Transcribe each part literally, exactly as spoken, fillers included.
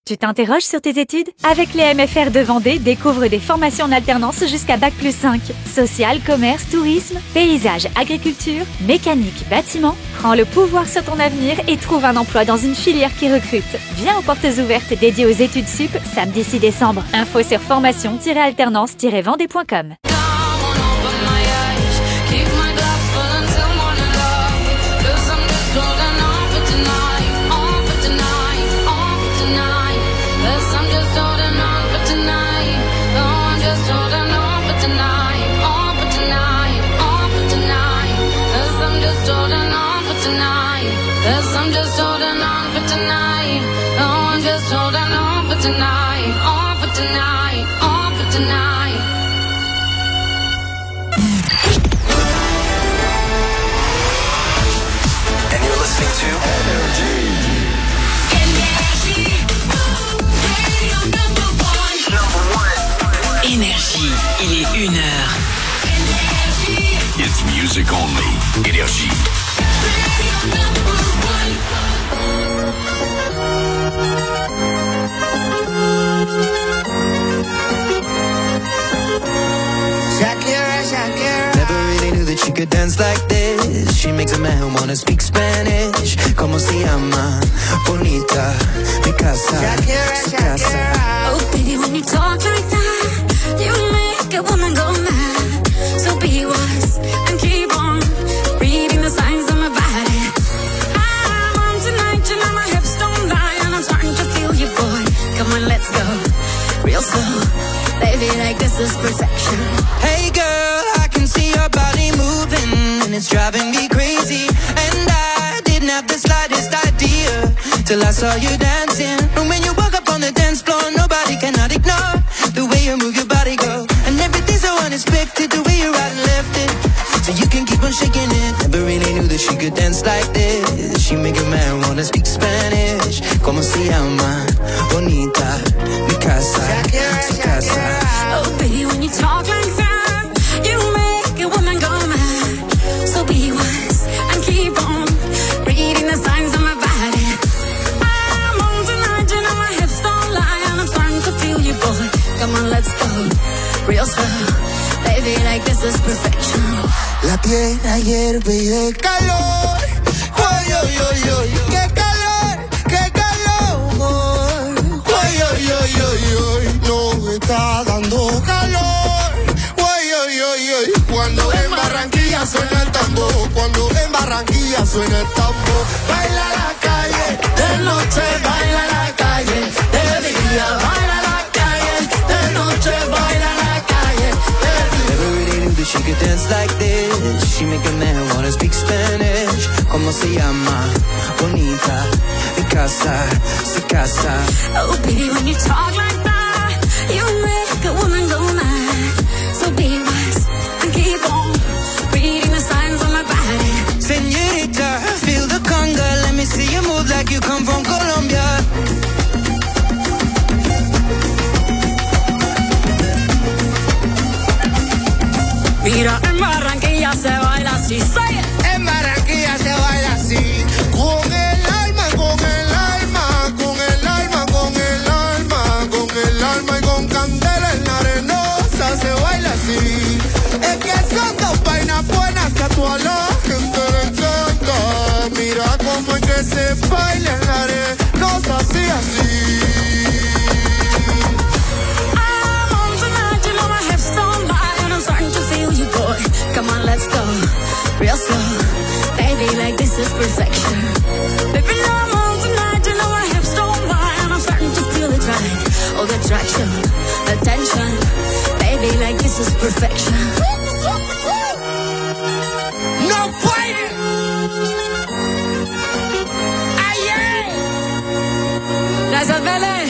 Tu t'interroges sur tes études? Avec les M F R de Vendée, découvre des formations en alternance jusqu'à bac plus cinq. Social, commerce, tourisme, paysage, agriculture, mécanique, bâtiment. Prends le pouvoir sur ton avenir et trouve un emploi dans une filière qui recrute. Viens aux portes ouvertes dédiées aux études sup, samedi six décembre. Info sur formation tiret alternance tiret vendée point com. Tonight, on for tonight, on for tonight. And you're listening to Energy. Energy. Radio number one. Number one. Énergie, il est une heure. Energy. It's music only. Énergie. Radio number one. Shakira, Shakira. Never really knew that she could dance like this. She makes a man wanna speak Spanish. Como se llama? Bonita, mi casa, Shakira, su casa. Shakira. Oh, baby, when you talk like that, you make a woman go mad. So be wise and keep on reading the signs of my body. I'm on tonight, you know my hips don't lie, and I'm starting to feel you, boy. Come on, let's go real slow. Baby, like this is perfection. Hey girl, I can see your body moving, and it's driving me crazy. And I didn't have the slightest idea till I saw you dancing. And when you walk up on the dance floor, nobody cannot ignore the way you move your body, girl. And everything's so unexpected, the way you right and left it, so you can keep on shaking it. Never really knew that she could dance like this. She make a man wanna speak Spanish. Como se llama? Bonita, mi casa, su casa. Oh, baby, when you talk like that, you make a woman go mad. So be wise and keep on reading the signs of my body. I'm on tonight, you know my hips don't lie, and I'm starting to feel you, boy. Come on, let's go real slow. Baby, like this is perfection. La tierra hierve y de calor. Ay, ay, ay, ay, qué calor, qué calor. Ay, ay, ay, ay, ay, nos está dando calor. Ay, ay, ay, ay, cuando en Barranquilla suena el tambor, cuando en Barranquilla suena el tambor. Baila la calle, de noche baila la calle, de día baila la calle, de noche baila la calle, de día. Never really knew that she could dance like this. She make a man wanna speak Spanish. Como se llama? Bonita, mi casa, su casa. Oh, baby, when you talk like that, you make a woman go mad. So be wise and keep on reading the signs on my body. Señorita, feel the conga. Let me see you move like you come from Colombia. Mira, en Barranquilla se baila así. Say it. En Barranquilla se baila así. Con el alma, con el alma, con el alma, con el alma, con el alma y con candela en la arenosa se baila así. Es que son dos vainas buenas que a toda la gente le encanta. Mira cómo es que se baila en la arenosa así, así. I'm on tonight, you know my hips don't lie, and I'm starting to feel you, boy. Come on, let's go real slow. Baby, like this is perfection. Baby, now I'm on tonight, you know my hips don't lie, and I'm starting to feel it right. Oh, the attraction, the tension. Baby, like this is perfection. No fighting. Aye, Gracias, Bele.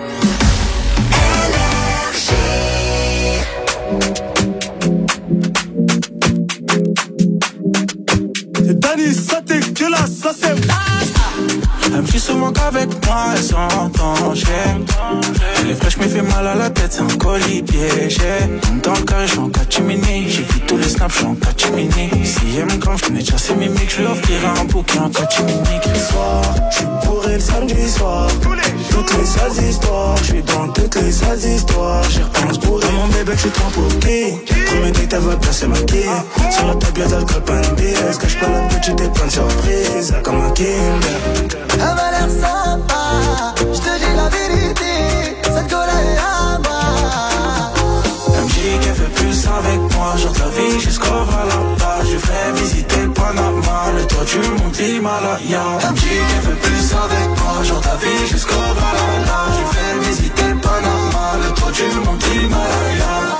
Dani, ça dégueulasse, ça c'est Elle me dit souvent qu'avec moi elle s'entend. Elle est fraîche me fais mal à la tête, c'est un colis piégé. Dans le carré, je suis en catimini. J'ai vu tous les snaps, je suis en catimini. Si elle me grave, je connais déjà ses mimiques. Je lui offrirai un bouquin en catimini. Le soir, je suis bourré le samedi soir. Toutes les sales histoires, je suis dans toutes les sales histoires. J'y repense bourré. Dans mon bébé, je suis trop pour qui. Premier date, elle va placer ma quille. Sur la table, y'a d'alcool, pas une bière. Cache pas la petite et plein de surprises. Comme un Kinder. Elle m'a l'air sympa, je te dis la vérité. Cette gueule est à moi. Elle me dit qu'elle veut plus avec moi. Genre ta vie jusqu'au Valhalla. Je fais visiter le Panama, le toit du mont Himalaya. Elle me dit qu'elle veut plus avec moi. Genre ta vie jusqu'au Valhalla. Je fais visiter le Panama, le toit du mont Himalaya.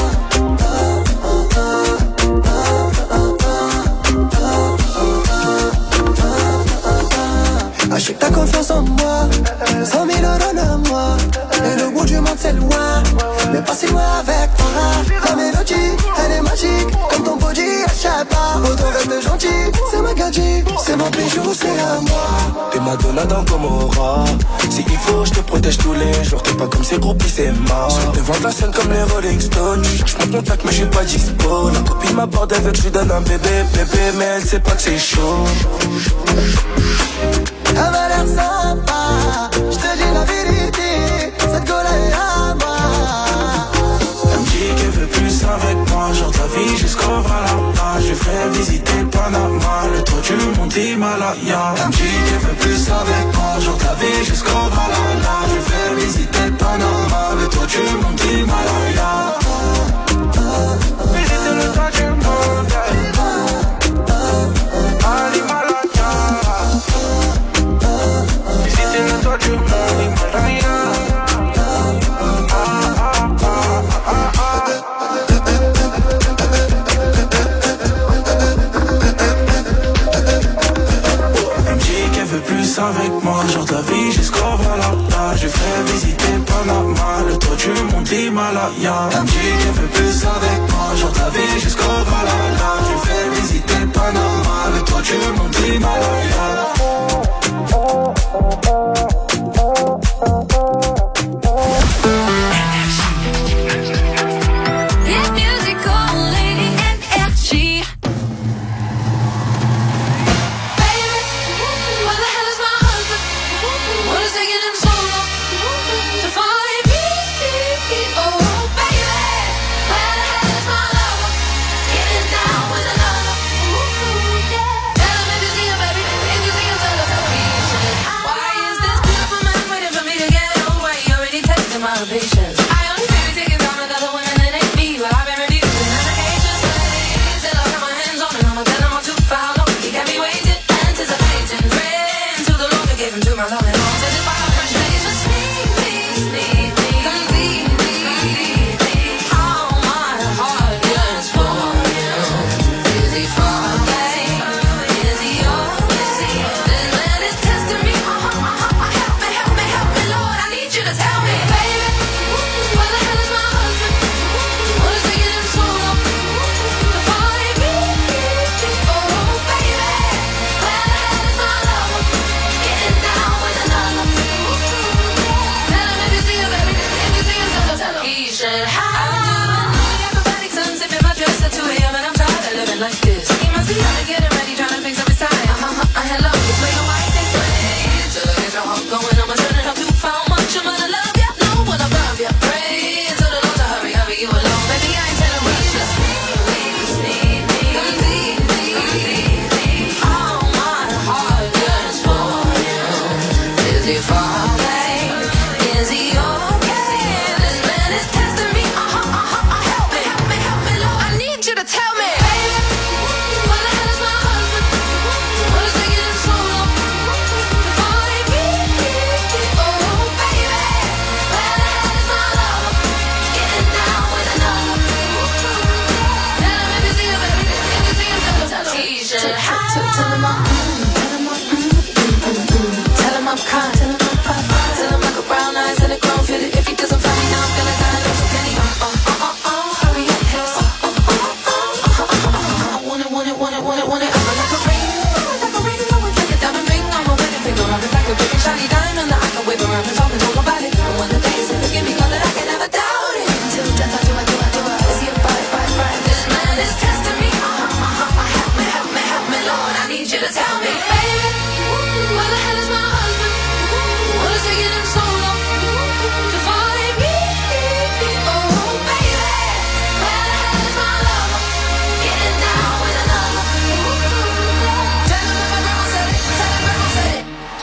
Achète ta confiance en moi, cent mille euros de moi. Et le bout du monde c'est loin, mais pas si loin avec toi. La mélodie, elle est magique, comme ton body, achète pas. Autant reste gentil, c'est ma gadget, c'est mon bijou, c'est à moi. T'es Madonna dans Gomorrah. Si il faut, je te protège tous les jours. T'es pas comme ces groupies, c'est mort. Sur devant de la scène comme les Rolling Stones. Tu cherches mon contact, mais je suis pas dispo. La copine m'aborde avec, je lui donne un bébé, bébé, mais elle sait pas que c'est chaud. Elle m'a l'air sympa, je te dis la vérité. Cette gueule est à moi. Elle me dit qu'elle veut plus avec moi. Genre ta vie jusqu'au Valhalla. Je fais visiter le Panama, le toit du mont Himalaya. Elle me dit qu'elle veut plus avec moi. Genre ta vie jusqu'au Valhalla. Je fais visiter le Panama, le toit du mont Himalaya. Visiter le toit du mont Himalaya. Visiter le toit du mont Himalaya. Avec moi, genre ta vie jusqu'au Valhalla. Je fais visiter Panama, le toit du mont Himalaya. Elle me dit qu'elle veut plus avec moi, genre ta vie jusqu'au Valhalla. Je fais visiter Panama, le toit du mont Himalaya. Tell me, baby.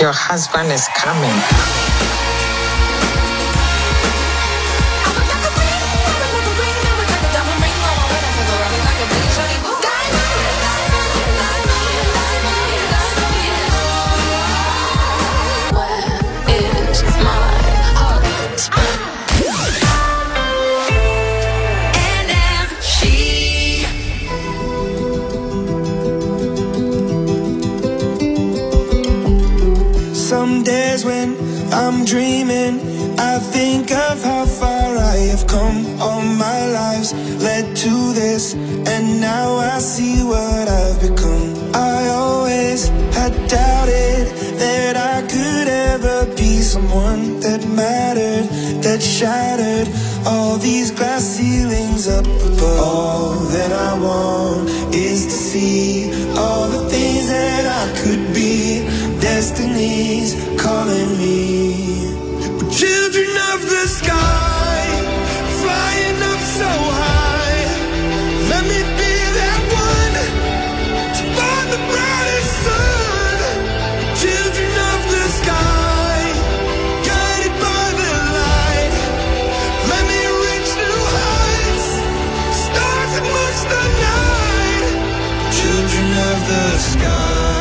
Your husband is coming. Some days when I'm dreaming, I think of how far I have come. All my lives led to this, and now I see what I've become. I always had doubted that I could ever be someone that mattered, that shattered all these glass ceilings up above. All that I want is to see all the things that I could be. Destiny's calling me. We're children of the sky, flying up so high. Let me be that one to find the brightest sun. Children of the sky, guided by the light. Let me reach new heights, stars amongst the night. Children of the sky.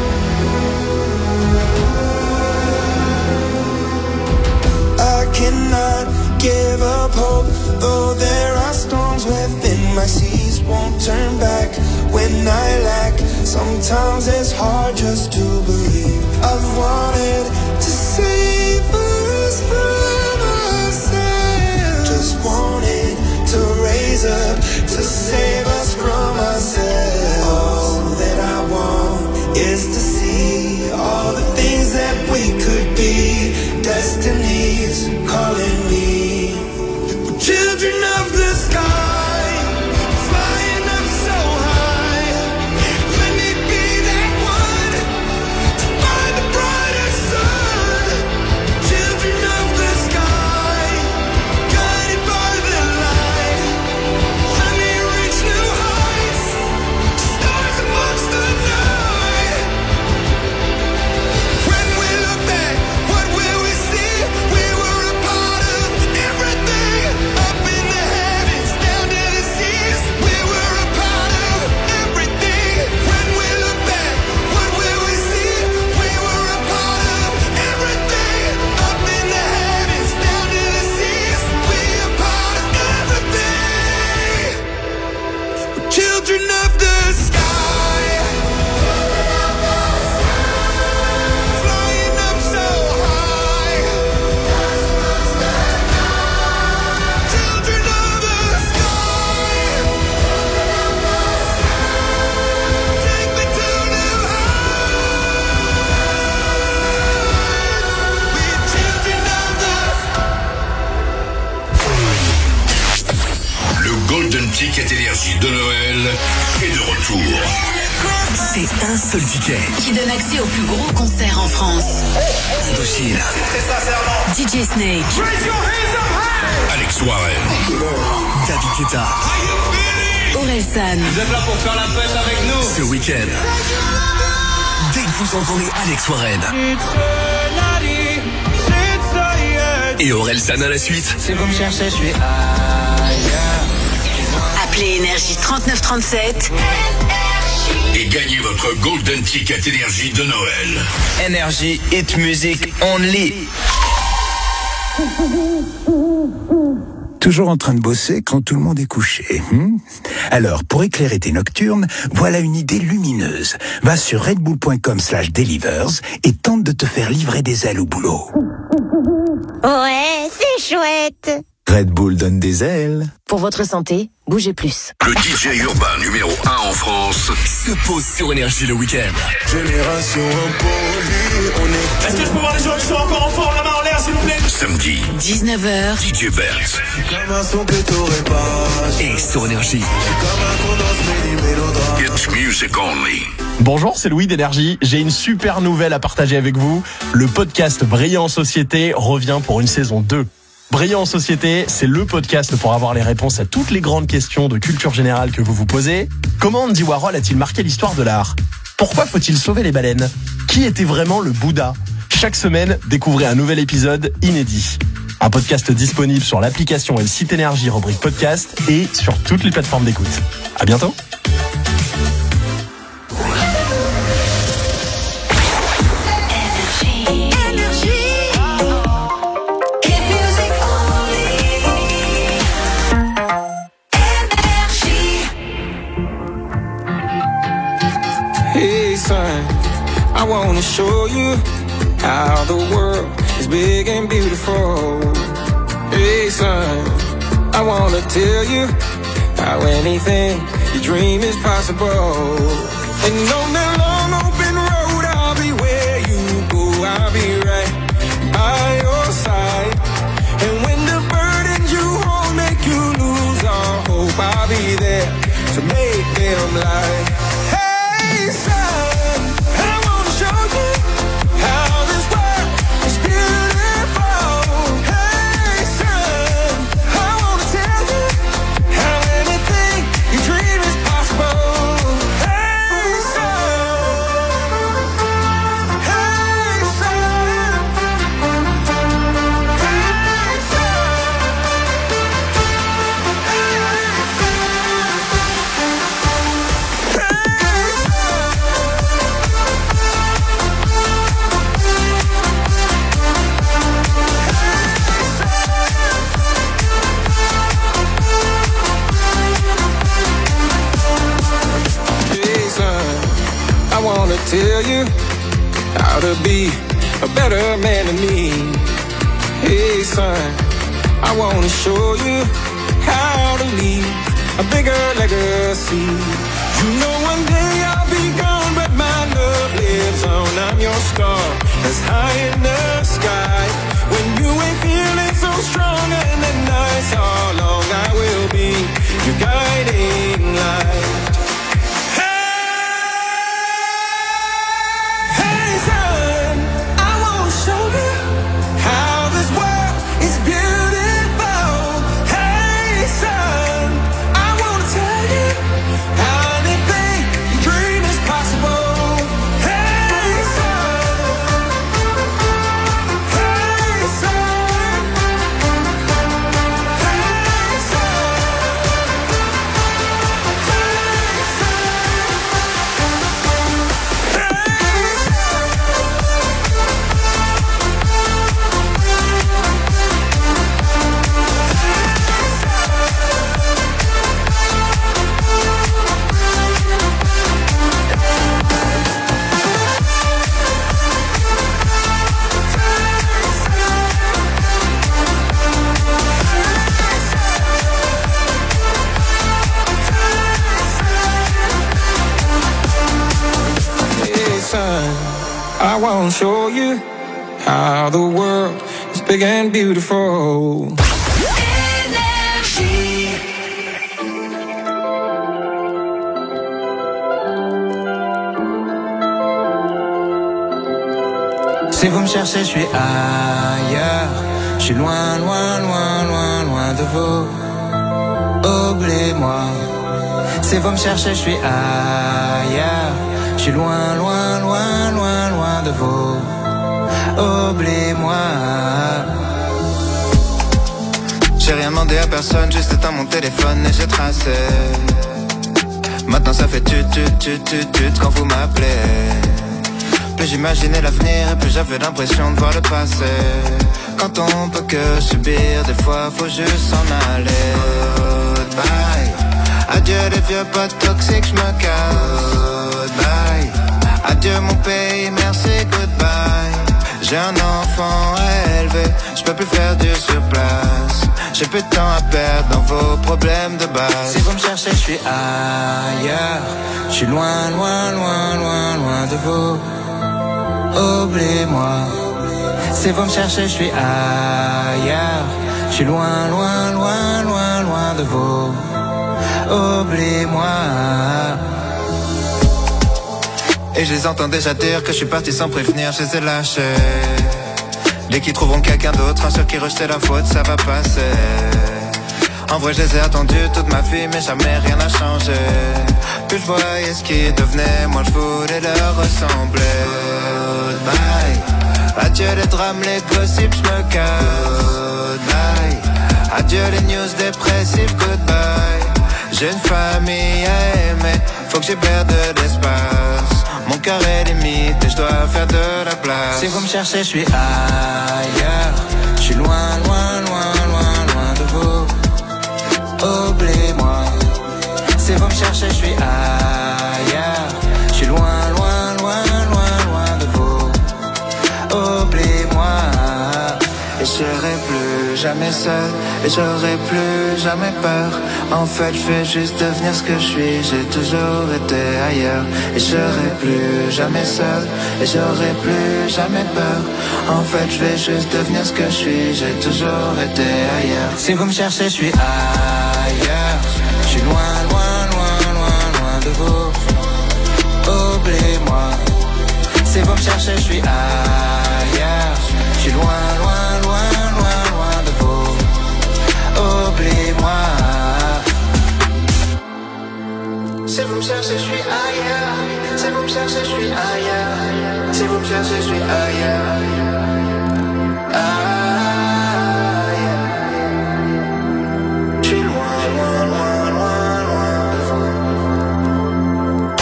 Cannot give up hope, though there are storms within my seas. Won't turn back when I lack. Sometimes it's hard just to believe. I've wanted to save us from ourselves. Just wanted to raise up to save us from ourselves. All that I want is to see all the things that we could be. Destiny's calling me. We're children of the sky, flying up so high. Let me be that one to find the brightest sun. Children of the sky, guided by the light. Let me reach new heights, stars amongst the night. When we look back, what will we see? We were a part of everything, up in the heavens, down to the seas. We were a part of everything. When we look back, what will we see? We were a part of everything, up in the heavens, down to the seas. We are part of everything. We're children of the sky, flying up so high. Children of the sky, take me to new heights. We're children of the. Le Golden Ticket Énergie de Noël est de retour. C'est un seul ticket qui donne accès au plus gros concert en France. Indochine, D J Snake, Alex Warren, David Guetta, Orelsan. Vous êtes là pour faire la fête avec nous. Ce week-end, dès que vous entendez Alex Warren et Orelsan à la suite, Si vous me cherchez, je suis ailleurs. appelez Énergie trente-neuf trente-sept et gagnez votre Golden Ticket Énergie de Noël. Énergie, hit music only. Toujours en train de bosser quand tout le monde est couché. Hmm Alors, pour éclairer tes nocturnes, voilà une idée lumineuse. Va sur redbull.com slash delivers et tente de te faire livrer des ailes au boulot. Ouais, c'est chouette. Red Bull donne des ailes. Pour votre santé, bougez plus. Le D J urbain numéro un en France se pose sur Énergie le week-end. Génération imposée, on est. Est-ce que je peux voir les gens qui sont encore en forme, la main en l'air, s'il vous plaît? Samedi, dix-neuf heures. D J Bertz. Comme un son que t'aurais pas. Et sur Énergie. Comme un condensé des mélodrames. It's music only. Bonjour, c'est Louis d'Énergie. J'ai une super nouvelle à partager avec vous. Le podcast Brillant en Société revient pour une saison deux. Brillant en Société, c'est le podcast pour avoir les réponses à toutes les grandes questions de culture générale que vous vous posez. Comment Andy Warhol a-t-il marqué l'histoire de l'art ? Pourquoi faut-il sauver les baleines ? Qui était vraiment le Bouddha ? Chaque semaine, découvrez un nouvel épisode inédit. Un podcast disponible sur l'application et le site Énergie rubrique podcast et sur toutes les plateformes d'écoute. À bientôt. Hey son, I wanna show you how the world is big and beautiful. Hey son, I wanna tell you how anything you dream is possible. And on that long open road, I'll be where you go, I'll be right by your side. And when the burdens you hold make you lose all hope, I'll be there to make them light. Hey son, I wanna show you how this world is beautiful. Hey son, I wanna tell you how anything you dream is possible. Hey son, hey son, hey I wanna tell you how to be a better man than me. Hey son, I wanna show you how to leave a bigger legacy. You know one day I'll be gone, but my love lives on. I'm your star that's high in the sky. When you ain't feeling so strong and the nights are long, I will be your guiding light. I won't show you how the world is big and beautiful. Si vous me cherchez, je suis ailleurs. Je suis loin, loin, loin, loin, loin de vous. Oubliez-moi. Si vous me cherchez, je suis ailleurs. Je suis loin, loin, loin, loin, loin de vous. Oublie-moi. J'ai rien demandé à personne, juste éteint mon téléphone et j'ai tracé. Maintenant ça fait tut, tut, tut, tut, tut quand vous m'appelez. Plus j'imaginais l'avenir et plus j'avais l'impression de voir le passé. Quand on peut que subir, des fois faut juste s'en aller. Goodbye. Adieu les vieux potes toxiques, je me casse. Goodbye. Adieu mon pays, merci, goodbye. J'ai un enfant à élever, je peux plus faire du surplace. J'ai plus de temps à perdre dans vos problèmes de base. Si vous me cherchez, je suis ailleurs. Je suis loin, loin, loin, loin, loin de vous. Oubliez-moi. Si vous me cherchez, je suis ailleurs. Je suis loin, loin, loin, loin, loin de vous. Oubliez-moi. Et je les entends déjà dire que je suis parti sans prévenir, je les ai lâchés. Dès qu'ils trouveront quelqu'un d'autre, un sur qui rejeter la faute, ça va passer. En vrai je les ai attendus toute ma vie, mais jamais rien n'a changé. Plus je voyais ce qu'ils devenaient, moi je voulais leur ressembler. Goodbye. Adieu les drames, les gossips, j'me casse. Goodbye. Adieu les news dépressives, goodbye. J'ai une famille à aimer, faut que j'ai perdu de l'espace. Mon cœur est limite et je dois faire de la place. Si vous me cherchez, je suis ailleurs. Je suis loin, loin, loin, loin, loin de vous. Oubliez-moi. Si vous me cherchez, je suis ailleurs. Je suis loin, loin, loin, loin, loin de vous. Oubliez-moi. Et je serai plus jamais seul. Et j'aurai plus jamais peur. En fait, je vais juste devenir ce que je suis. J'ai toujours été ailleurs. Et je serai plus jamais seul. Et j'aurai plus jamais peur. En fait, je vais juste devenir ce que je suis. J'ai toujours été ailleurs. Si vous me cherchez, je suis ailleurs. Je suis loin, loin, loin, loin, loin de vous. Oubliez-moi. Si vous me cherchez, je suis ailleurs. Je suis loin, loin, loin, loin, loin de vous. Oubliez-moi. Si vous me cherchez, je suis ailleurs. Si vous me cherchez, je suis ailleurs. Si vous me cherchez, je suis ailleurs. Ailleurs. Je suis loin, loin, loin, loin, loin de vous.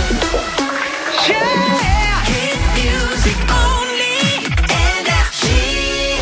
Yeah, hit music only, Énergie.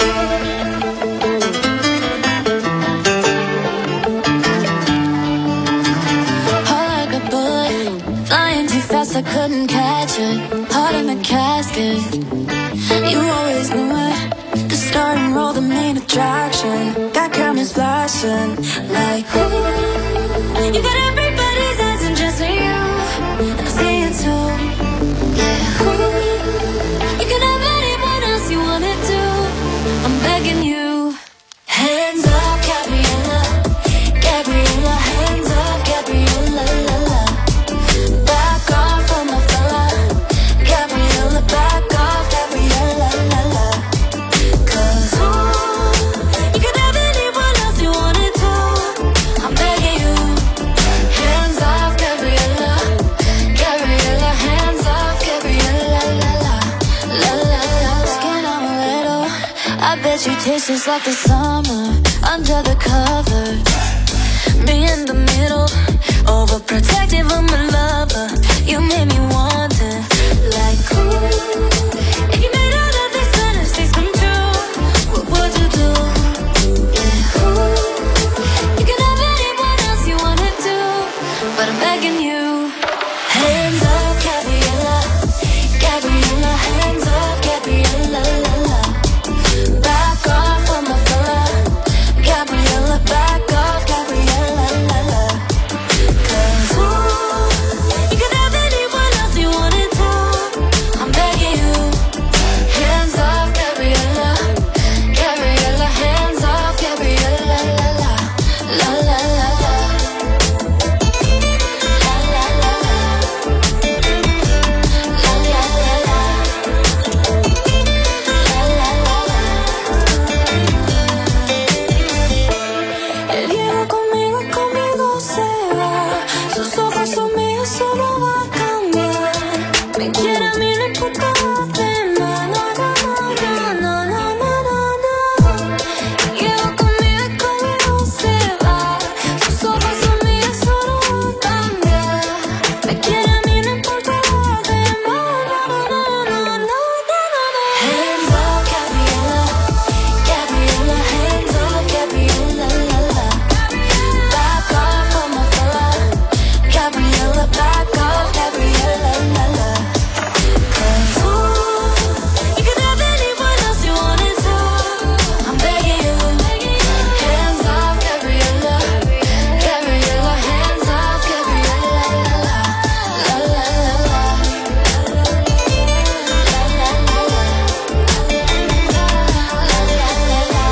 Heart like a bullet, flying too fast, I couldn't catch it. Heart in the casket, you always knew it. The starting role, the main attraction. Got cameras flashing, like ooh. You got everybody's eyes and just you, and I see it too. Yeah, ooh. You can have anyone else you wanted to. I'm begging you. Hands up, Gabriella, Gabriella. Hands up, Gabriella, la la. Back off from my fella, Gabriella. Back off, Gabriella, la la. Cause ooh, you can have anyone else you wanted to. I'm begging you. Hands off, Gabriella, Gabriella. Hands off, Gabriella, la la, la la la. Skin on a little, I bet you taste just like the summer under the covers. Me in the middle, overprotective of my lover. You made me wonder, like ooh, if you made all of these fantasies come true, what would you do? Yeah, ooh, you can have anyone else you wanted to, but I'm begging you. Hands up, Gabriella, Gabriella. Hands up, Gabriella, la la. Back off from my fella, Gabriella. Back off, Gabriella, la la. Cause ooh, you can have anyone else you wanted to. I'm begging you. Hands off, Gabriella, Gabriella. Hands off, Gabriella, la la, la la la la. La la la la. La la la la. La la la la. Él llega conmigo, conmigo se va. Sus ojos son míos, eso no va a cambiar. Me quiere a mí, no importa lo demás. No, no, no, no, no, no, no, no. Él llega conmigo, conmigo se va. Sus ojos son míos, eso no va a cambiar. Me quiere a mí, no importa lo demás. No, no, no, no, no, no, no. Hands up, Gabriella, Gabriella. Hands up, Gabriella, la la. Back off from my fella, Gabriella. Back off, Gabriella, la la. Cause ooh, you can have anyone else you wanted to. I'm begging you. Hands off, Gabriella, Gabriella. Hands off, Gabriella, la la, la la la la. La la la la. La la la la.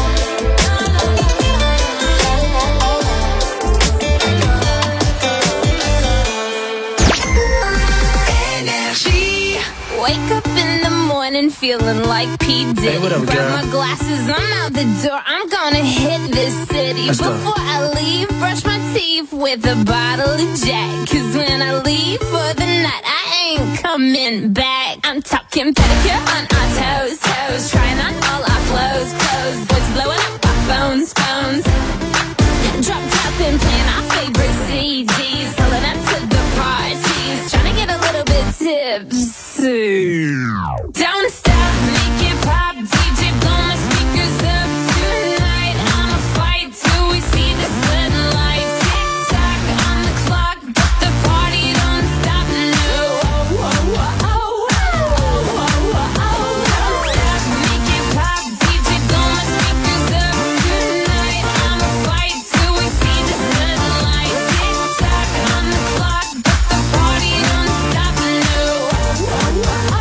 Énergie. Wake up in the morning feeling like P. Diddy. Hey, what up, Grab girl? my glasses, I'm out the door. I'm gonna hit this city. Let's go. Before I leave, brush my teeth with a bottle of Jack. Cause when I leave for the night, I ain't coming back. I'm talking pedicure on our toes, toes. Trying on all our clothes, clothes. Boys blowing up our phones, phones. Dropped up and playing our favorite C Ds. Pulling up to the parties. Trying to get a little bit tipsy. Don't stop, make it pop. D J blow my speakers up tonight. I'ma fight till we see the sunlight. Tick tock on the clock, but the party don't stop. No. Oh, oh, oh, oh, oh, oh, oh. Don't stop, make it pop. D J blow my speakers up tonight. I'ma fight till we see the sunlight. Tick tock on the clock, but the party don't stop. No. Oh, oh, oh,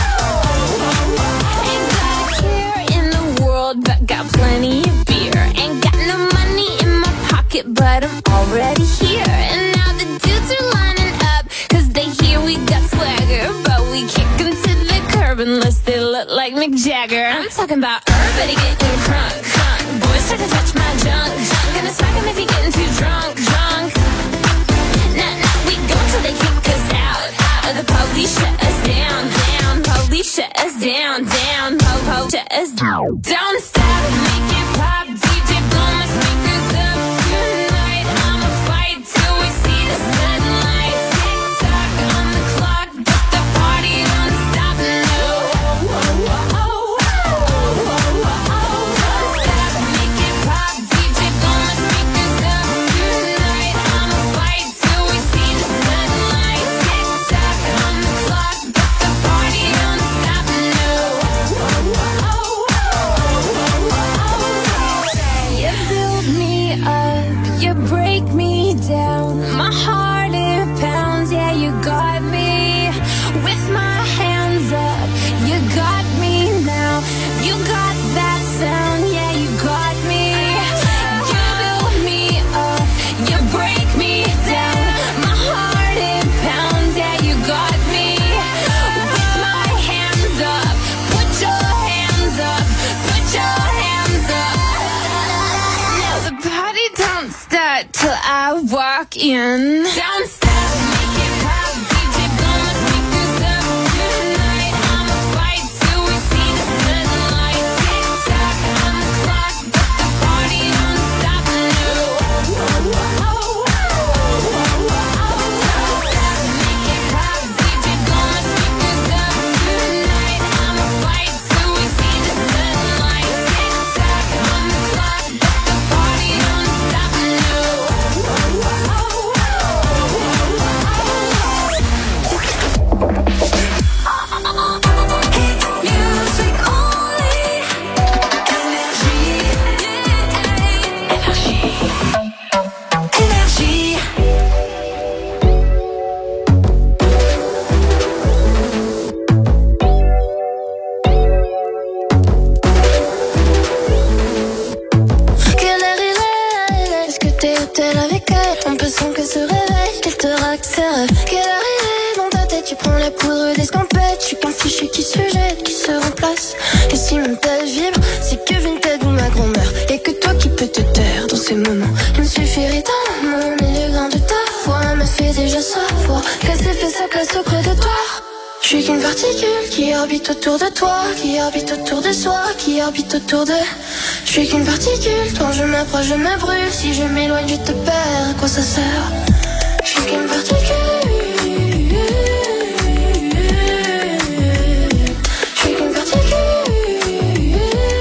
oh. Ain't got a care in the world, but got plenty of beer. Ain't got no money in my pocket, but I'm already here. And now the dudes are lining up, cause they hear we got swagger. But we kick them to the curb unless they look like Mick Jagger. I'm talking about everybody getting crunk, crunk. Boys try to touch my junk, junk. Gonna smack him if he getting too drunk, drunk. Nah, nah, we go till they kick us out, out. Or the police shut us down, down. Police shut us down, down. Po, po, shut us down. Don't stop, make it pop. D J blow my speakers up tonight. I'ma fight till we see the sunlight. Tick tock on the clock, but the party don't stop. No. Oh, oh, oh, oh, oh, oh, oh. Don't stop, make it pop. D J blow my speakers up tonight. I'ma fight till we see the sunlight. Tick tock on the clock, but the party don't stop. No. Oh, oh, oh, oh, oh, oh. You build me up, you break me down. My heart it pounds, yeah, you got me. With my hands up, you got me now. You got that sound, yeah, you got me. You build me up, you break me down. My heart it pounds, yeah, you got me. With my hands up, put your hands up, put your hands up. Now the party don't start till I walk in. Don't stop, make it pop. D J blow my speakers up tonight. I'ma fight till we see the sunlight. Tick tock on the clock, but the party don't stop. No. Oh, oh, oh, oh, oh, oh. Don't stop, make it pop. D J blow my speakers up tonight. I'ma fight till we see the sunlight. Tick tock on the clock, but the party don't stop. No. Oh, oh, oh, oh, oh, oh. Quelle heure il est? Est-ce que t'es au tel avec elle? On peut sans que se réveille, qu'elle te raque ses rêves. Quelle heure il est? Dans ta tête tu prends la poudre d'escampette. Je suis qu'un fichier qui se jette, qui se remplace. Et si mon tel vibre, c'est que Vinted ou ma grand-mère. Et que toi qui peux te taire dans ces moments. Il me suffirait d'un mot, mille grains de ta voix me fait déjà savoir qu'elle s'est fait sa place auprès de toi. Je suis qu'une particule qui orbite autour de toi, qui orbite autour de soi, qui orbite autour de... Je suis qu'une particule, quand je m'approche je me brûle. Si je m'éloigne je te perds, à quoi ça sert? Je suis qu'une particule. Je suis qu'une particule.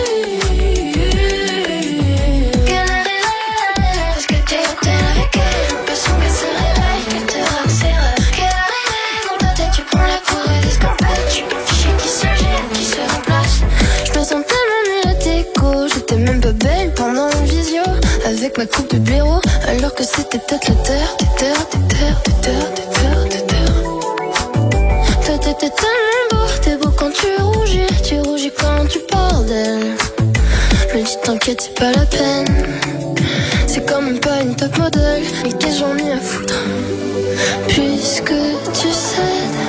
Quelle heure il est? Est-ce que t'es au tel avec elle? On peut sans qu'elle se réveille, qu'elle te raque ses rêves. Quelle heure il est? Dans ta tête tu prends la poudre d'escampette. Je suis qu'un fichier qui se jette, qui se remplace. Je me sens tellement nulle à déco. J'étais même pas belle pendant une visio avec ma coupe de blaireau, alors que c'était peut-être la terre, des terres, des terres, des terres, des terres, des terres. Toi t'étais tellement beau, t'es beau quand tu rougis, tu rougis quand tu parles d'elle. Je me dis t'inquiète c'est pas la peine, c'est quand même pas une top modèle. Mais qu'est-ce que j'en ai à foutre, puisque tu cèdes.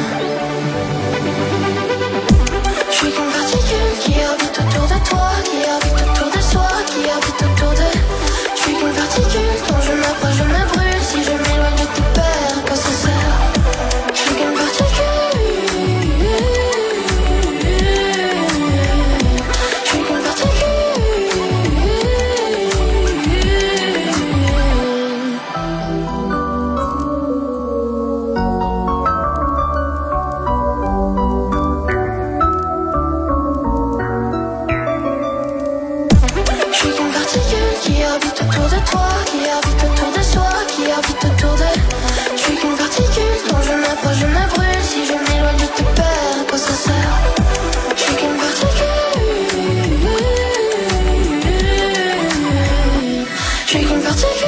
Je suis qu'une particule qui orbite autour de toi, qui orbite autour de soi, qui orbite autour de... Je suis qu'une particule, quand je m'approche je me brûle. Si je m'éloigne je te perds, à quoi ça sert? Je suis qu'une particule. qui habite autour de toi, qui habite autour de soi, qui habite autour de. Je suis qu'une particule dont je m'approche, je me brûle. Si je m'éloigne, je te perds, à quoi ça sert? Je suis qu'une particule. Je suis qu'une particule.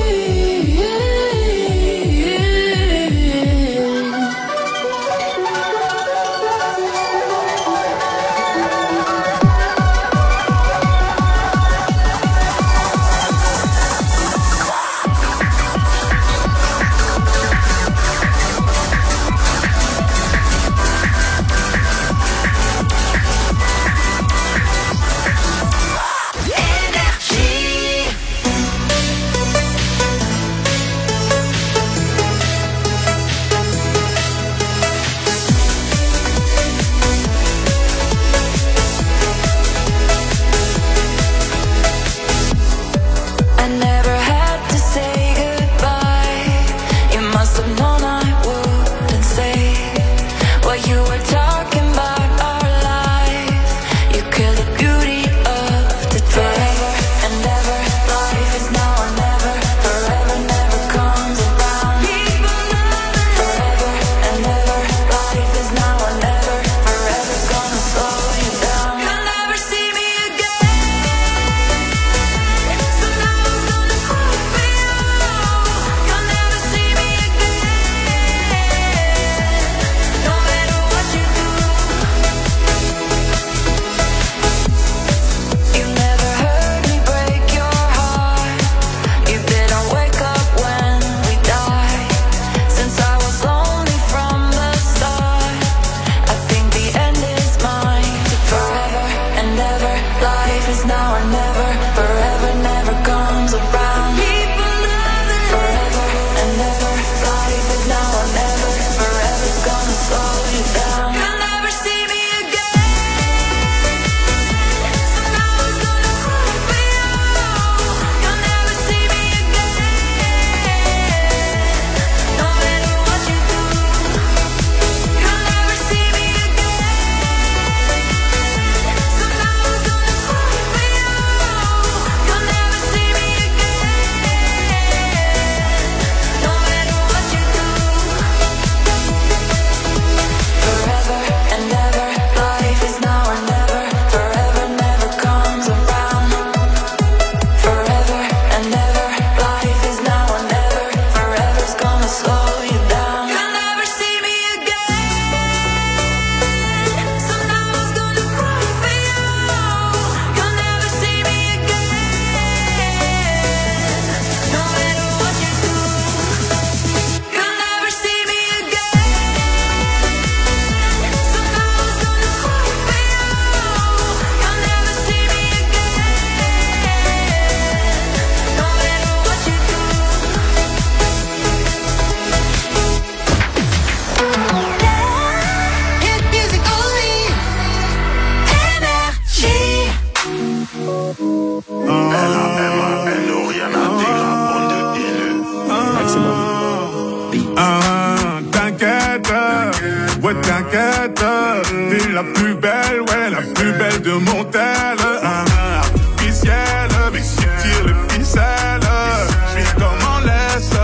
T'es la plus belle, ouais, la plus belle de mon tel. Un artificiel, mais tire le ficelle. J'suis comme en laisse.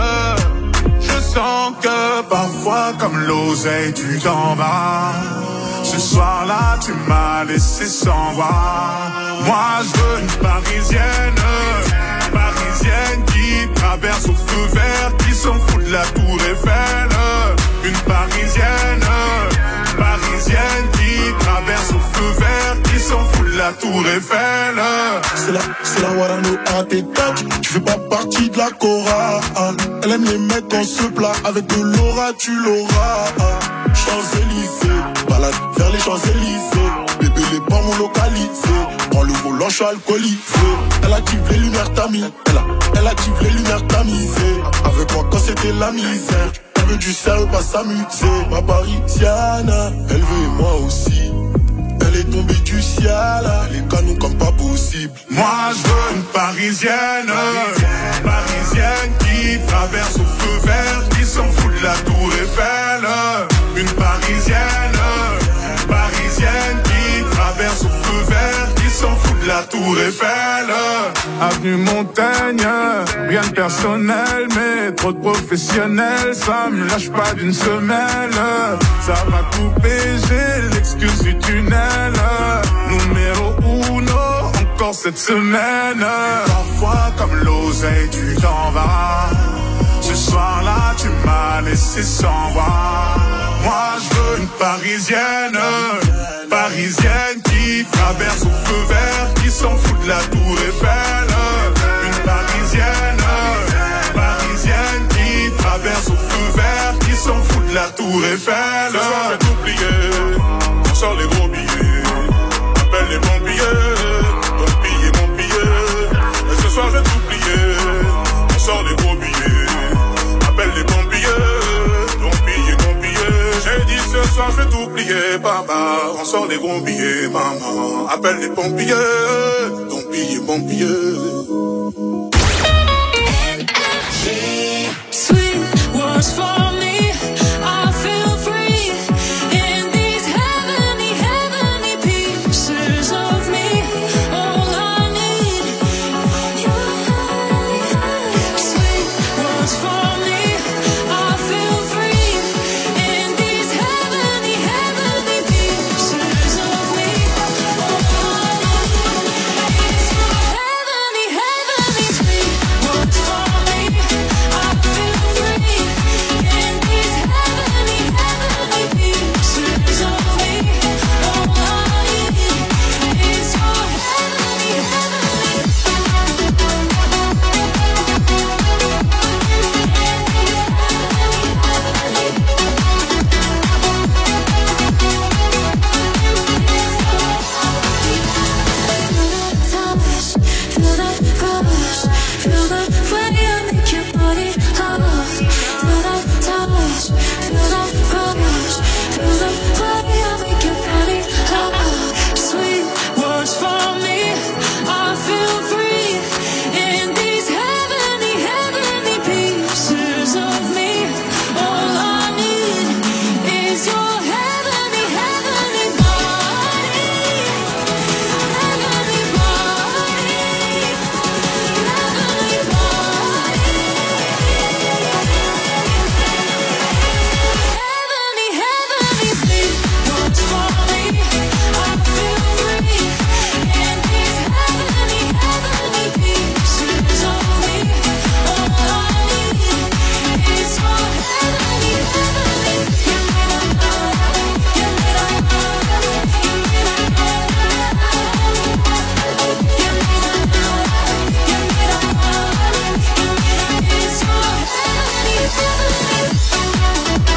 Je sens que parfois, comme l'oseille, tu t'en vas. Ce soir-là, tu m'as laissé sans voix. Moi, je veux une parisienne. Parisienne qui traverse au feu vert, qui s'en fout de la tour Eiffel. Une parisienne, parisienne qui traverse au feu vert, qui s'en fout de la tour Eiffel. C'est la, c'est la Warano à tes têtes. Tu fais pas partie de la chorale. Elle aime les mecs en se plat. Avec de l'aura, tu l'auras. Champs-Élysées, balade vers les Champs-Élysées. Bébé, les pas mon localisé. Prends le volant, je suis alcoolisé. Elle active les lumières tamisées. Elle, a, elle active les lumières tamisées. Avec moi quand c'était la misère. Elle veut du sérieux, pas s'amuser. Ma parisienne, elle veut et moi aussi. Elle est tombée du ciel, elle est canon comme pas possible. Moi je veux une parisienne, parisienne, parisienne qui traverse au feu vert, qui s'en fout de la tour Eiffel. Une parisienne, parisienne qui traverse au feu vert, qui s'en fout de la Tour Eiffel. Avenue Montaigne, rien de personnel, mais trop de professionnels, ça me lâche pas d'une semelle. Ça va couper, j'ai l'excuse du tunnel. Numéro uno, encore cette semaine. Parfois comme l'oseille, tu t'en vas. Ce soir-là, tu m'as laissé sans voix. Moi, je veux une parisienne, parisienne qui traverse au feu vert, qui s'en fout de la Tour Eiffel. Une parisienne, parisienne qui traverse au feu vert, qui s'en fout de la Tour Eiffel. Ce soir, je vais t'oublier, on sort les gros billets, appelle les pompiers, ton billet, mon billet. Et ce soir, je vais t'oublier, on sort les gros billets, appelle les pompiers, ton billet, mon billet. J'ai dit ce soir je vais t'oublier, papa. On sort les gros billets, maman. Appelle les pompiers, ton billet, mon billet. Sweet words for me. I feel free in these heavenly, heavenly pieces of me. All I need, sweet words for me. I feel free in these heavenly, heavenly pieces of me. All I need is heavenly, heavenly sweet words for me. I feel free in these heavenly, heavenly pieces of me. All I need is your heavenly, feel that rush, feel the way I make your body hot. Feel that touch, feel that rush, feel the way I make your body hot. Sweet words for me, I feel free in these heavenly, heavenly pieces of me. All I need is your heavenly, heavenly body, heavenly body, heavenly body, heavenly, heavenly sweet words for me. I feel free in these heavenly, heavenly pieces of me. All I need is your heavenly, heavenly. Give me that love, give me that love, give me that love, give me that love, give me that love. It's your heavenly, heavenly.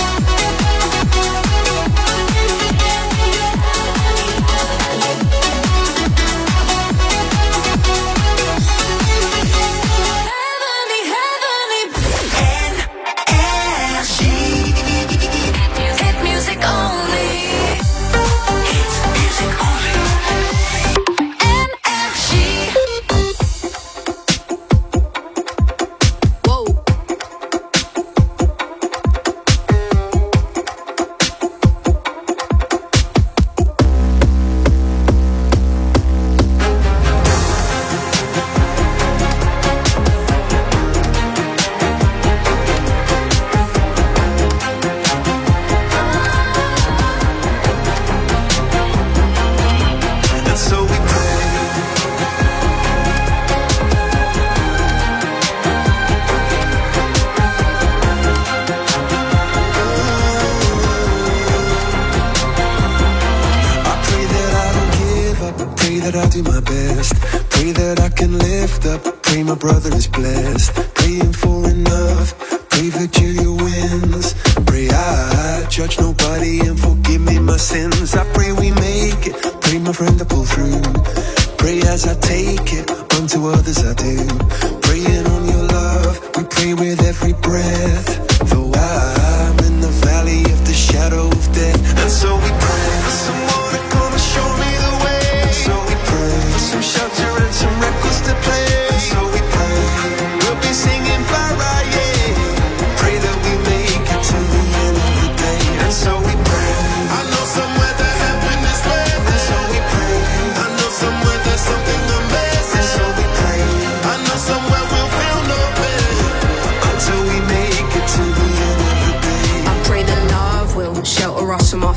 Heavenly, heavenly. Hit music only. Hit music only. N R G. Whoa. And so we pray. I pray that I don't give up. I pray that I do my best. Pray that I can lift up. Pray my brother is blessed. Praying for enough. Pray Virgilia wins. Pray I judge nobody and forgive me my sins. I pray we make it. Pray my friend to pull through. Pray as I take it. Unto others I do. Praying on your love. We pray with every breath. Though I'm in the valley of the shadow of death. And so we pray for someone to come and show me the way. And so we pray for some shelter and some records to play. And so we pray we'll be singing Paraye. Pray that we make it to the end of the day. And so we pray. I know somewhere that heaven is waiting. And so we pray. I know somewhere that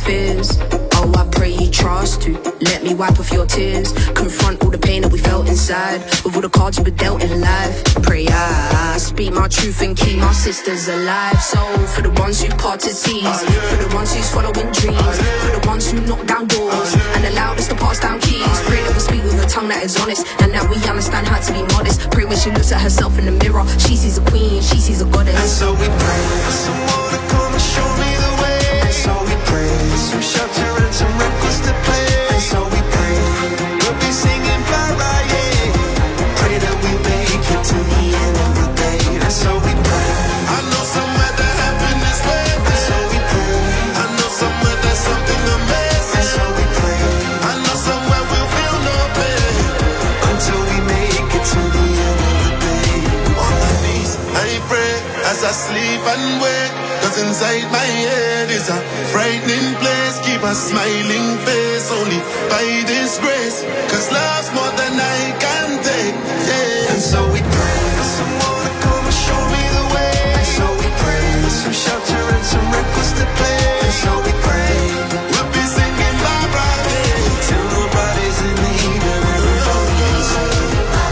fears. Oh, I pray you trust to let me wipe off your tears. Confront all the pain that we felt inside, with all the cards we were dealt in life. Pray I, I speak my truth and keep my sisters alive. So for the ones who parted seas, for the ones who's following dreams, for the ones who knock down doors and allowed us to pass down keys. Pray that we speak with a tongue that is honest, and that we understand how to be modest. Pray when she looks at herself in the mirror, she sees a queen, she sees a goddess. And so we pray for someone to come and show me the way. And so we pray for some shelter and some records to play. And so we pray we'll be singing para, yeah. Pray that we make it to the end of the day. And so we pray. I know somewhere that heaven is waiting. And so we pray. I know somewhere there's something amazing. And so we pray. I know somewhere we'll feel no pain until we make it to the end of the day. On my knees, I pray as I sleep and wake. Cause inside my head is a frightening place. Keep a smiling face only by this grace. Cause love's more than I can take, yeah. And so we pray for someone to come and show me the way. And so we pray for some shelter and some records to play. And so we pray we'll be singing bye bye, yeah, till nobody's in need and everybody's safe.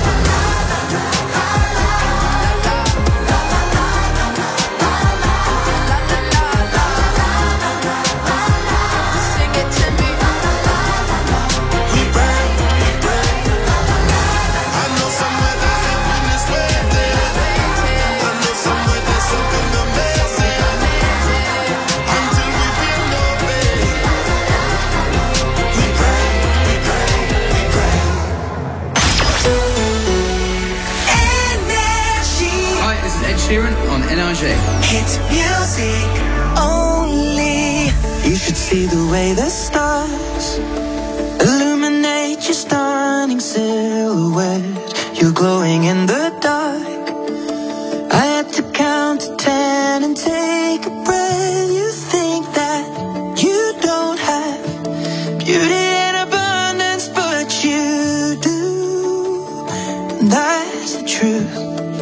On N R J. It's music only. You should see the way the stars illuminate your stunning silhouette. You're glowing in the dark. I had to count to ten and take a breath. You think that you don't have beauty in abundance, but you do. That's the truth.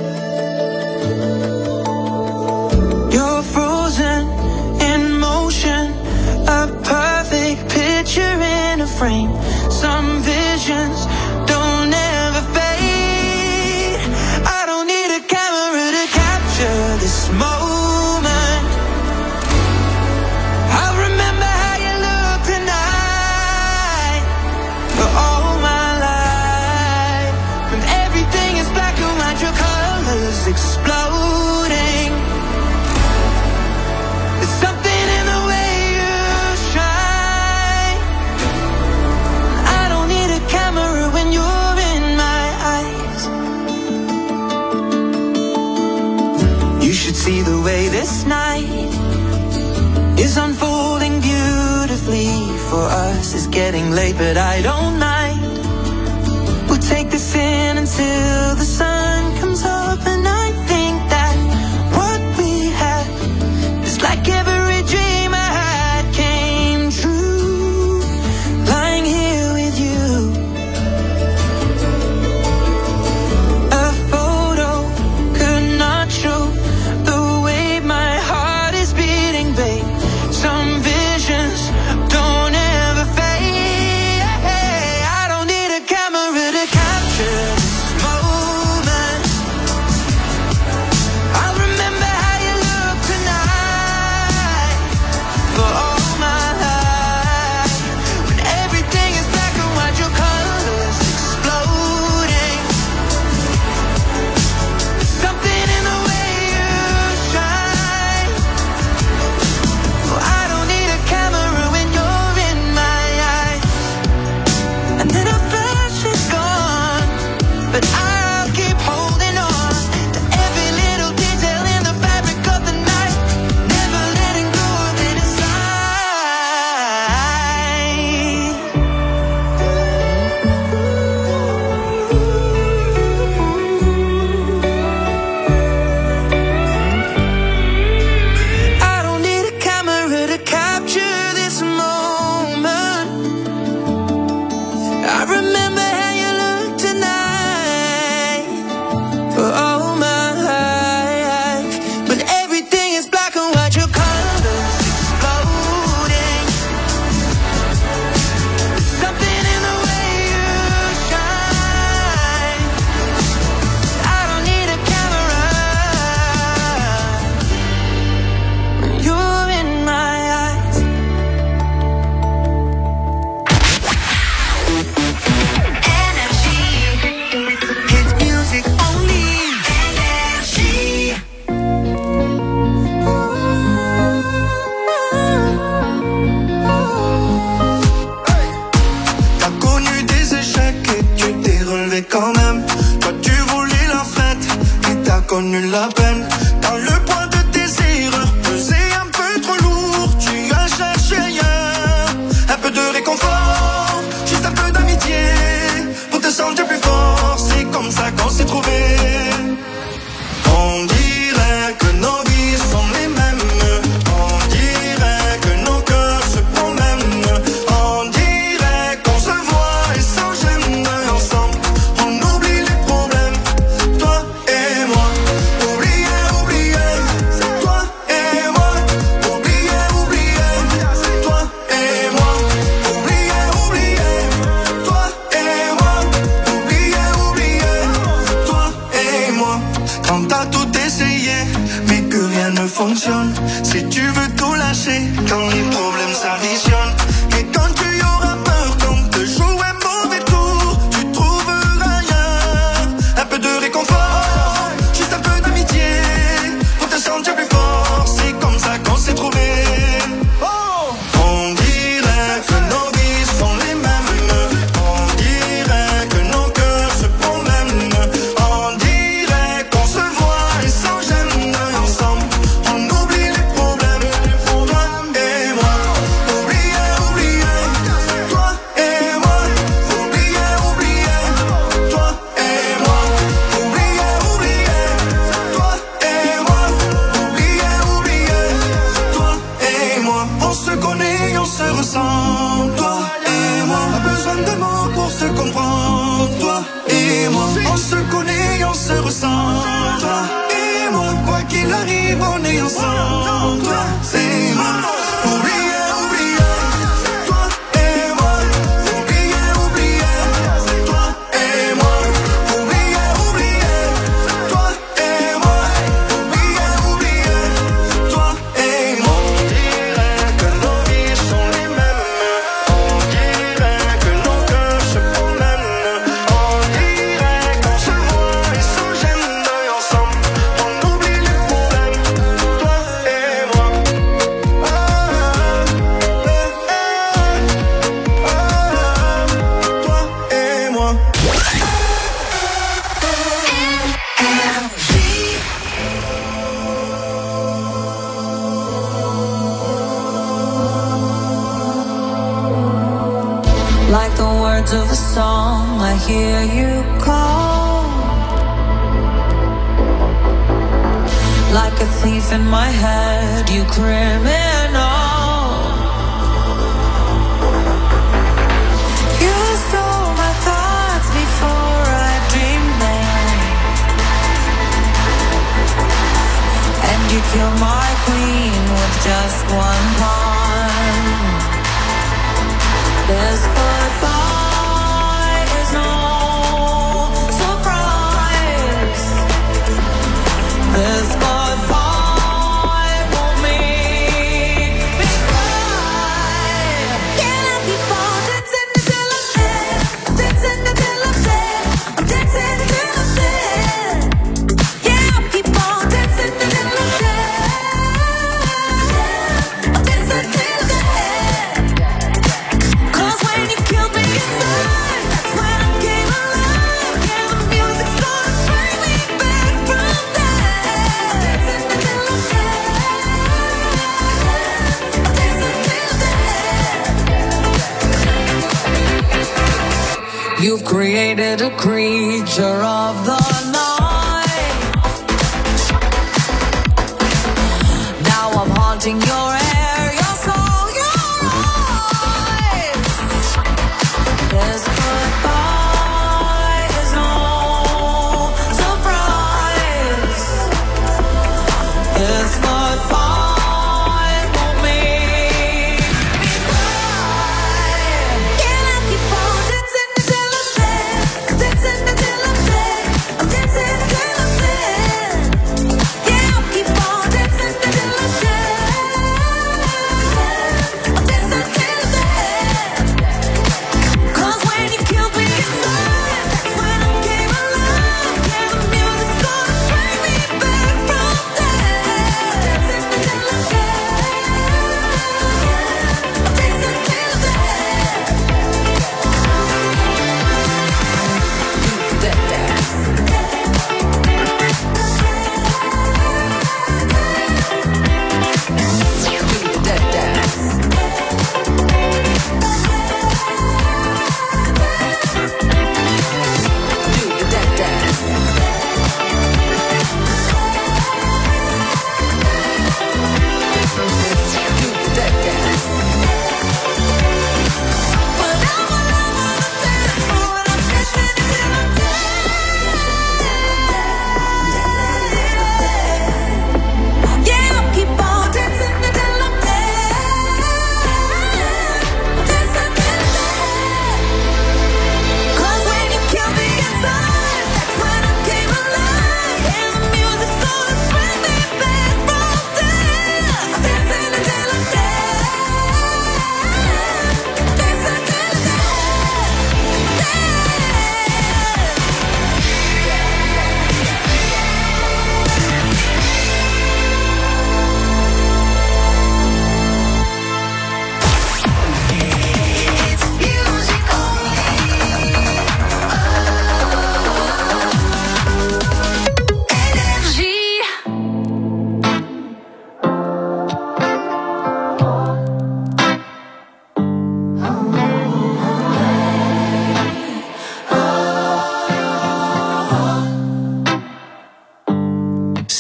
You're frozen in motion, a perfect picture in a frame. Some visions don't ever fade. I don't need a camera to capture this moment. I'll remember how you look tonight for all my life. When everything is black and white, your colors exploding. See the way this night is unfolding beautifully for us. It's getting late, but I don't mind. We'll take this in until the sun comes up, and I think that what we have is like every dream I had came true. Lying here with you, a photo could not show my heart is beating, babe. Some visions don't ever fade. I don't need a camera to capture this moment. connu la peine. Quand le poids de tes erreurs pesait un peu trop lourd, tu as cherché ailleurs un peu de réconfort, juste un peu d'amitié pour te sentir plus fort. C'est comme ça qu'on s'est trouvés. On dirait que nos vies sont les mêmes. On dirait que nos cœurs se promènent. On dirait qu'on se voit et sans gêne. Ensemble, on oublie les problèmes. Toi et moi, oublier, oublier. Toi et moi, oublier, oublier. Toi et moi, oublier, oublier. Toi et moi, oublier, oublier. Toi et moi. Quand t'as tout essayé, mais que rien ne fonctionne, si tu veux tout lâcher, quand les problèmes s'additionnent, et quand tu auras peur qu'on te joue un mauvais tour, tu trouveras ailleurs un peu de réconfort, juste un peu d'amitié pour te sentir plus fort. C'est comme ça qu'on s'est trouvés. On dirait que nos vies sont les mêmes. On dirait que nos cœurs se promènent. On dirait qu'on se voit et sans gêne. Ensemble, on oublie les problèmes. Toi et moi, oublier, oublier. Toi et moi, oublier, oublier. Toi et moi, oublier, oublier. Toi et moi, oublier, oublier. Toi et moi, on se connaît, on se ressent. Toi et moi, pas besoin de mots pour se comprendre. Toi et moi, on se connaît, on se ressent. Toi et moi, quoi qu'il arrive, on est ensemble. Toi et moi, oublier, oublier. Toi et moi, oublier, oublier. Toi et moi, oublier, oublier. Toi et moi, oublier, oublier. Toi et moi. On dirait que nos vies sont les mêmes. On dirait que nos cœurs se promènent. On dirait qu'on se voit et sans gêne. Ensemble, on oublie les problèmes. Toi et moi. Ah, ah, ah, toi et moi. Like the words of a song, I hear you call. Like a thief in my head, you criminal. You stole my thoughts before I dreamed them, and you killed my queen with just one pawn. This goodbye is no surprise. This goodbye won't make me cry. Can I keep on dancing until I'm dead? Dancing until I'm dead. I'm dancing until I'm dead. Yeah, I'll keep on dancing until I'm dead. I'm dancing until I'm dead. Cause when you killed me inside, that's when I came alive. Yeah, the music started to bring me back from death. Dancing until I'm dead. I'm dancing until dead. You've created a creature of the night. Now I'm haunting your air, your soul, your eyes. This goodbye is no surprise. This goodbye won't make me cry. Can I keep on dancing until I'm dead? Dancing until I'm dead. I'm dancing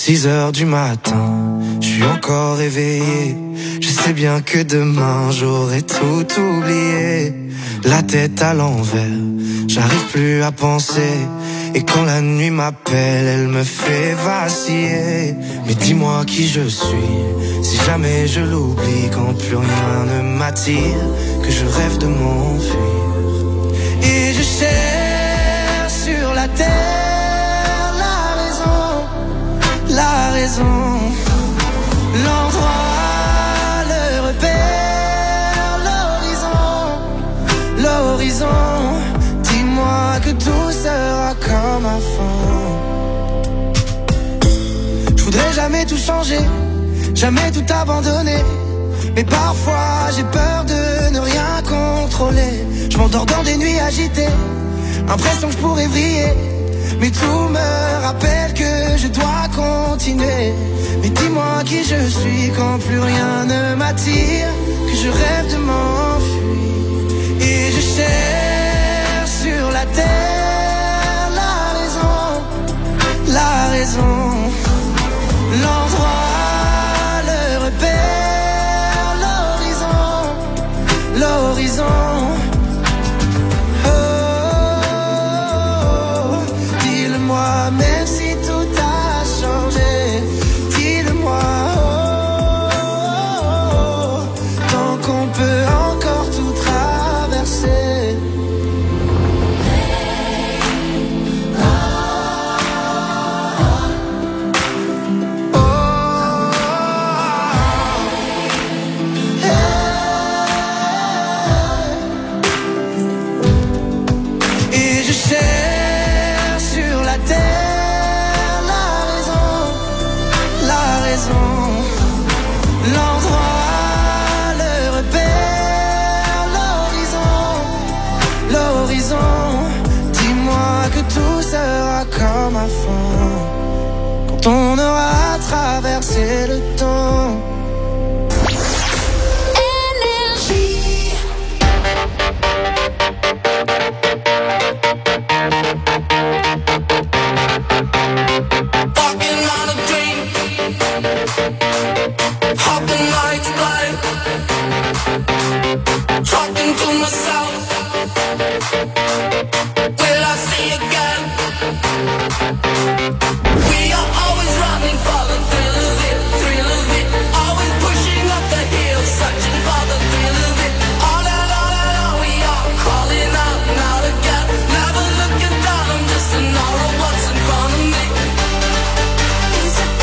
six heures du matin, je suis encore éveillé. Je sais bien que demain j'aurai tout oublié. La tête à l'envers, j'arrive plus à penser. Et quand la nuit m'appelle, elle me fait vaciller. Mais dis-moi qui je suis, si jamais je l'oublie. Quand plus rien ne m'attire, que je rêve de m'enfuir. Et je cherche sur la terre la raison, la raison, l'endroit, le repère, l'horizon, l'horizon. Dis-moi que tout sera comme avant. Je voudrais jamais tout changer, jamais tout abandonner. Mais parfois j'ai peur de ne rien contrôler. Je m'endors dans des nuits agitées, impression que je pourrais vriller. Mais tout me rappelle que je dois continuer. Mais dis-moi qui je suis quand plus rien ne m'attire, que je rêve de m'enfuir. Et je cherche sur la terre la raison, la raison, l'endroit, le repère, l'horizon, l'horizon. Même si tout a changé, dis-le-moi, oh, oh, oh, tant qu'on peut encore tout traverser. Oh, hey. Et je cherche l'endroit, le repère, l'horizon, l'horizon. Dis-moi que tout sera comme avant, quand on aura traversé le temps. Énergie. Walking on a dream, hoping lights blind, talking to myself. Will I see again? We are always running for the thrill of it, thrill of it. Always pushing up the hill, searching for the thrill of it. All that, all that, all we are crawling out and out again. Never looking down, I'm just an aura of what's in front of me. Is it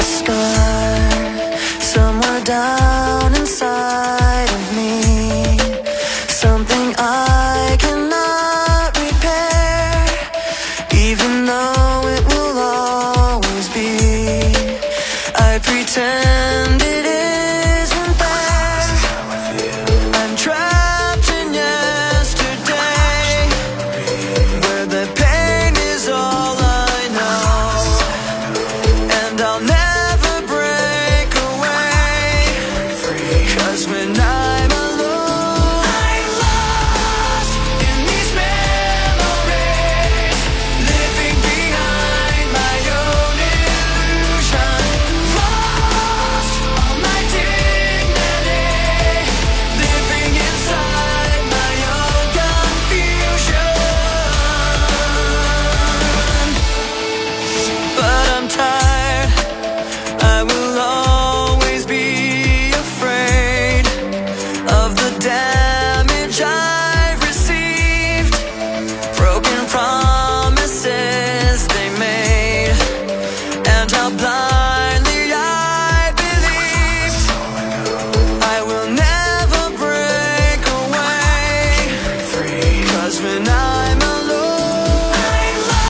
scar somewhere down inside of me, something I cannot repair, even though it will always be. I pretend